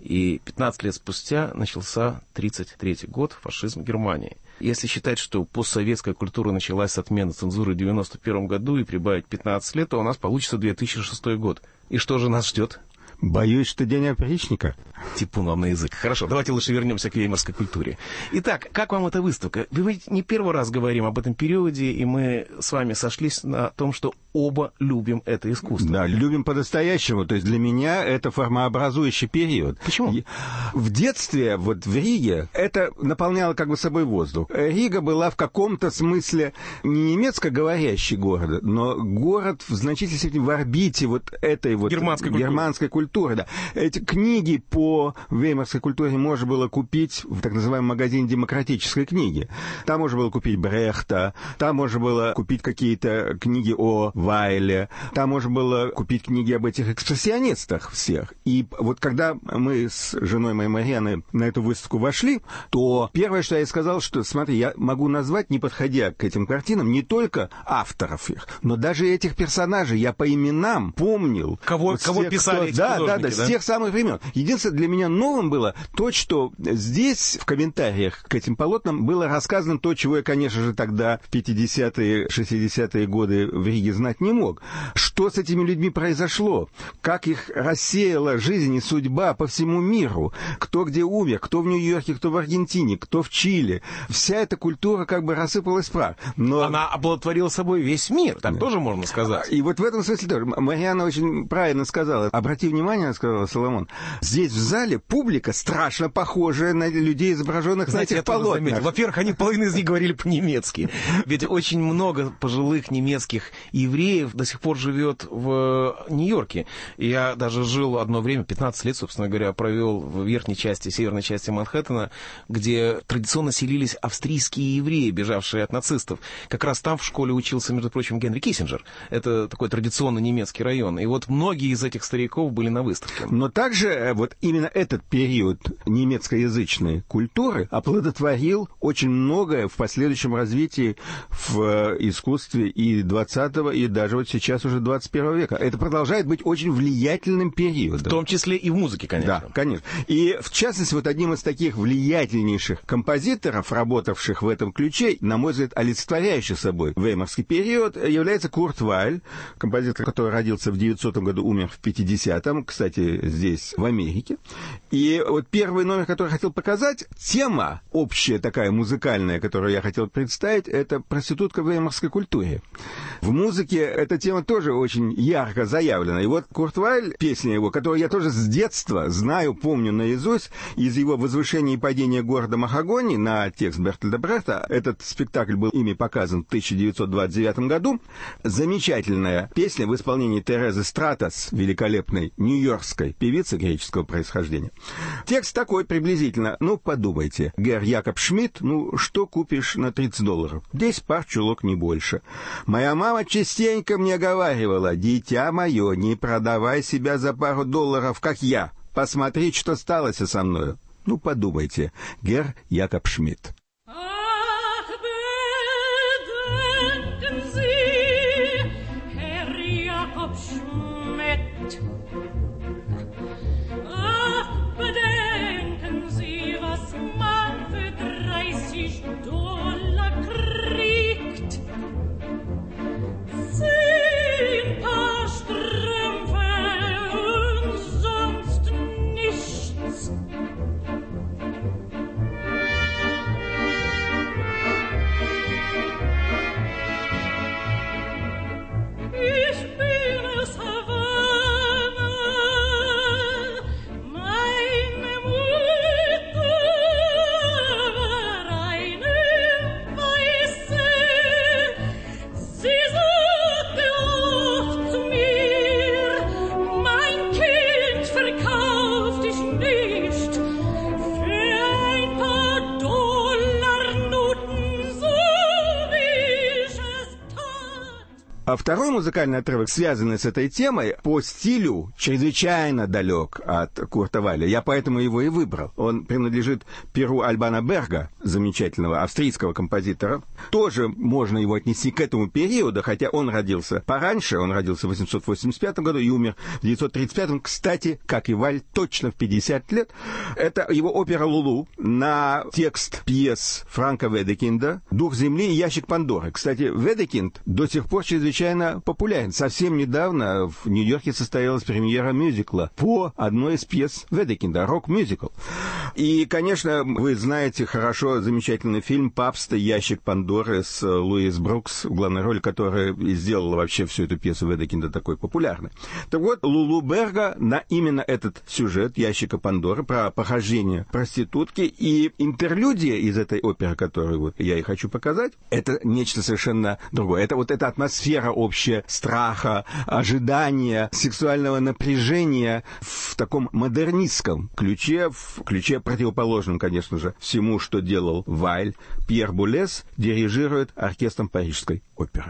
И пятнадцать лет спустя начался тридцать третий год, фашизм Германии. Если считать, что постсоветская культура началась с отмены цензуры в девяносто первом году и прибавить пятнадцать лет, то у нас получится две тысячи шестой год. И что же нас ждет? Боюсь, что день опричника. Типун вам на язык. Хорошо, давайте лучше вернемся к веймарской культуре. Итак, как вам эта выставка? Вы ведь не первый раз говорим об этом периоде, и мы с вами сошлись на том, что оба любим это искусство. Да, любим по-настоящему. То есть для меня это формообразующий период. Почему? В детстве, вот в Риге, это наполняло как бы собой воздух. Рига была в каком-то смысле не немецко-говорящий город, но город в значительной степени в орбите вот этой вот германской культуры. Германской культуры. Да. Эти книги по веймарской культуре можно было купить в так называемом магазине демократической книги. Там можно было купить Брехта, там можно было купить какие-то книги о Вайле, там можно было купить книги об этих экспрессионистах всех. И вот когда мы с женой моей Марианой на эту выставку вошли, то первое, что я ей сказал, что, смотри, я могу назвать, не подходя к этим картинам, не только авторов их, но даже этих персонажей я по именам помнил. Кого, вот кого тех, писали кто, эти да, художники, да, да, да, с тех самых времен. Единственное, для меня новым было то, что здесь в комментариях к этим полотнам было рассказано то, чего я, конечно же, тогда в пятидесятые, шестидесятые годы в Риге знать не мог. Что с этими людьми произошло? Как их рассеяла жизнь и судьба по всему миру? Кто где умер? Кто в Нью-Йорке, кто в Аргентине, кто в Чили? Вся эта культура как бы рассыпалась в прах. Но... Она оплодотворила собой весь мир, так да. тоже можно сказать. И вот в этом смысле тоже. Марианна очень правильно сказала. Обрати внимание, сказала Соломон, здесь в зале публика страшно похожая на людей, изображенных Знаете, на этих полотнах. Во-первых, они половина из них говорили по-немецки. Ведь очень много пожилых немецких евреев до сих пор живет в Нью-Йорке. Я даже жил одно время, пятнадцать лет, собственно говоря, провел в верхней части, северной части Манхэттена, где традиционно селились австрийские евреи, бежавшие от нацистов. Как раз там в школе учился, между прочим, Генри Киссинджер. Это такой традиционно немецкий район. И вот многие из этих стариков были на выставке. Но также вот именно этот период немецкоязычной культуры оплодотворил очень многое в последующем развитии в искусстве и двадцатого, и даже вот сейчас уже двадцать первого века. Это продолжает быть очень влиятельным периодом. В том числе и в музыке, конечно. Да, конечно. И, в частности, вот одним из таких влиятельнейших композиторов, работавших в этом ключе, на мой взгляд, олицетворяющий собой веймарский период, является Курт Вайль, композитор, который родился в девятисотом году, умер в пятидесятом. кстати, здесь, в Америке. И вот первый номер, который я хотел показать, тема общая такая музыкальная, которую я хотел представить, это проститутка в веймарской культуре. В музыке эта тема тоже очень ярко заявлена. И вот Курт Вайль, песня его, которую я тоже с детства знаю, помню наизусть, из его «Возвышения и падения города Махагони» на текст Бертольда Брехта. Этот спектакль был ими показан в тысяча девятьсот двадцать девятом году. Замечательная песня в исполнении Терезы Стратос, великолепной нью-йоркской певицы греческого происхождения. Текст такой приблизительно. Ну, подумайте. Герр Якоб Шмидт, ну, что купишь на тридцать долларов? десять пар чулок, не больше. Моя мама частенько мне говаривала: «Дитя мое, не продавай себя за пару долларов, как я. Посмотри, что сталося со мною». Ну, подумайте. Герр Якоб Шмидт. А второй музыкальный отрывок, связанный с этой темой, по стилю чрезвычайно далек от Курта Вайля. Я поэтому его и выбрал. Он принадлежит перу Альбана Берга, замечательного австрийского композитора. Тоже можно его отнести к этому периоду, хотя он родился пораньше. Он родился в восемьсот восемьдесят пятом году и умер в девятьсот тридцать пятом. Кстати, как и Вайль, точно в пятьдесят лет. Это его опера «Лулу» на текст пьес Франка Ведекинда «Дух земли» и «Ящик Пандоры». Кстати, Ведекинд до сих пор чрезвычайно популярен. Совсем недавно в Нью-Йорке состоялась премьера мюзикла по одной из пьес Ведекинда, рок-мюзикл. И, конечно, вы знаете хорошо замечательный фильм «Папста. Ящик Пандоры» с Луис Брукс, в главной роли, которая сделала вообще всю эту пьесу Ведекинда такой популярной. Так вот, Лулу Берга на именно этот сюжет «Ящика Пандоры» про похождение проститутки и интерлюдия из этой оперы, которую вот я и хочу показать, это нечто совершенно другое. Это вот эта атмосфера общая страха, ожидания, сексуального напряжения в таком модернистском ключе, в ключе противоположном, конечно же, всему, что делал Вайль. Пьер Булес дирижирует оркестром Парижской оперы.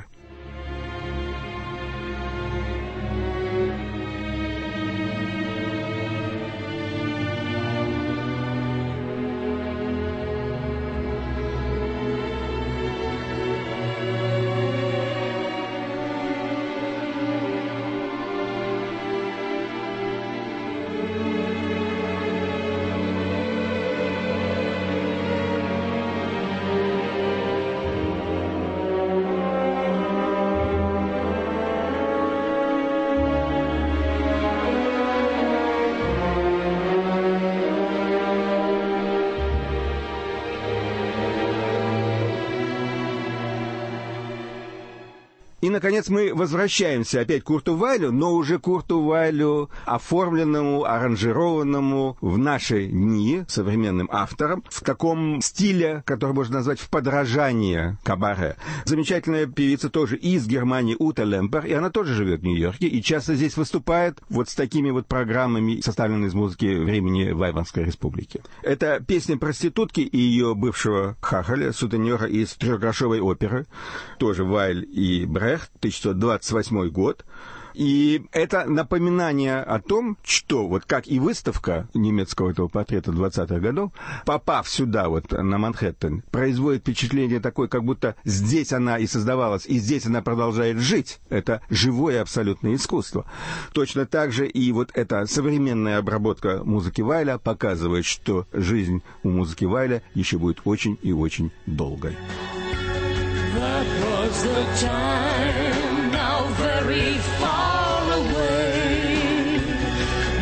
И, наконец, мы возвращаемся опять к Курту Вайлю, но уже Курту Вайлю, оформленному, аранжированному в наши дни современным автором, в таком стиле, который можно назвать в подражание кабаре. Замечательная певица тоже из Германии, Ута Лемпер, и она тоже живет в Нью-Йорке, и часто здесь выступает вот с такими вот программами, составленными из музыки времени Веймарской республики. Это песня проститутки и ее бывшего хахаля, сутенера из трехгрошовой оперы, тоже Вайль и Брехт, тысяча девятьсот двадцать восьмой год. И это напоминание о том, что вот как и выставка немецкого этого портрета двадцатых годов, попав сюда, вот на Манхэттен, производит впечатление такое, как будто здесь она и создавалась, и здесь она продолжает жить. Это живое абсолютное искусство. Точно так же и вот эта современная обработка музыки Вайля показывает, что жизнь у музыки Вайля еще будет очень и очень долгой. That was the time, now very far away,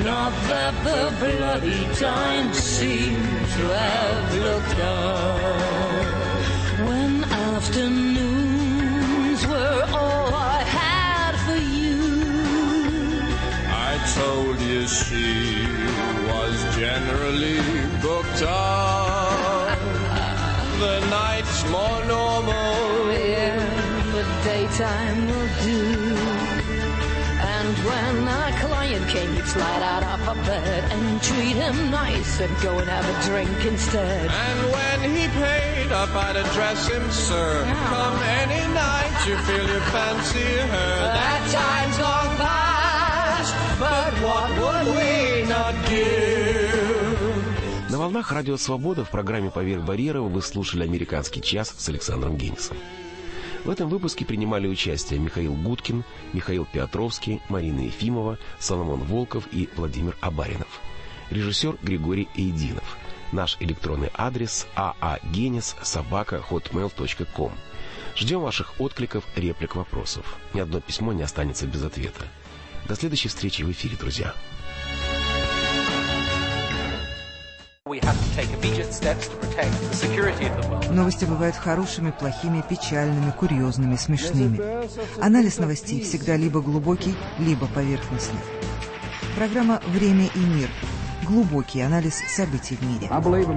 the bloody times seem to have looked on. When afternoons were all I had for you, I told you she was generally booked up. The night's more normal, yeah, the daytime will do. And when a client came, he'd slide out of a bed and treat him nice and go and have a drink instead. And when he paid up, I'd address him, sir. Come any night, you feel you fancy her. That time's gone past, but what would we not give? На волнах Радио Свобода в программе «Поверх барьеров» вы слушали «Американский час» с Александром Генисом. В этом выпуске принимали участие Михаил Гудкин, Михаил Петровский, Марина Ефимова, Соломон Волков и Владимир Абаринов. Режиссер Григорий Эйдинов. Наш электронный адрес aagenis собака хотмейл точка ком. Ждем ваших откликов, реплик, вопросов. Ни одно письмо не останется без ответа. До следующей встречи в эфире, друзья. Новости бывают хорошими, плохими, печальными, курьезными, смешными. Анализ новостей всегда либо глубокий, либо поверхностный. Программа «Время и мир». Глубокий анализ событий в мире.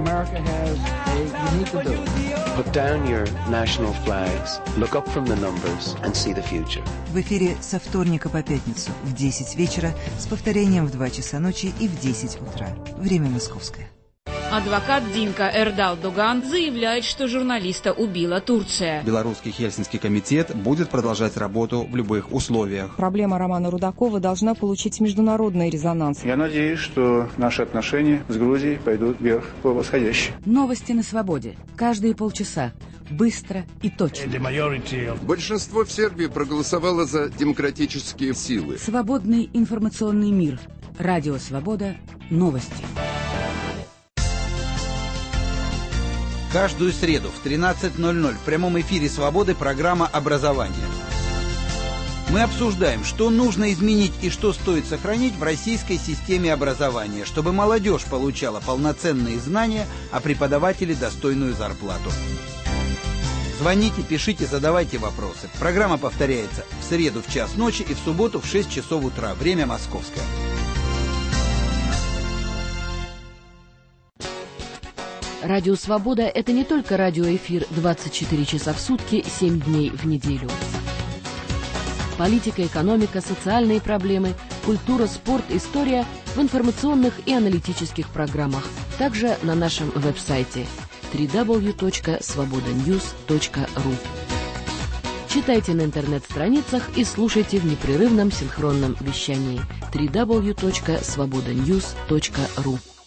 В эфире со вторника по пятницу в десять вечера с повторением в два часа ночи и в десять утра. Время московское. Адвокат Динка Эрдал Дуган заявляет, что журналиста убила Турция. Белорусский Хельсинский комитет будет продолжать работу в любых условиях. Проблема Романа Рудакова должна получить международный резонанс. Я надеюсь, что наши отношения с Грузией пойдут вверх по восходящей. Новости на свободе. Каждые полчаса. Быстро и точно. Большинство в Сербии проголосовало за демократические силы. Свободный информационный мир. Радио Свобода. Новости. Каждую среду в тринадцать ноль ноль в прямом эфире «Свободы» программа «Образование». Мы обсуждаем, что нужно изменить и что стоит сохранить в российской системе образования, чтобы молодежь получала полноценные знания, а преподаватели достойную зарплату. Звоните, пишите, задавайте вопросы. Программа повторяется в среду в час ночи и в субботу в шесть часов утра. Время московское. Радио «Свобода» — это не только радиоэфир двадцать четыре часа в сутки, семь дней в неделю. Политика, экономика, социальные проблемы, культура, спорт, история в информационных и аналитических программах. Также на нашем веб-сайте дабл ю дабл ю дабл ю точка свобода ньюс точка ру. Читайте на интернет-страницах и слушайте в непрерывном синхронном вещании дабл ю дабл ю дабл ю точка свобода ньюс точка ру.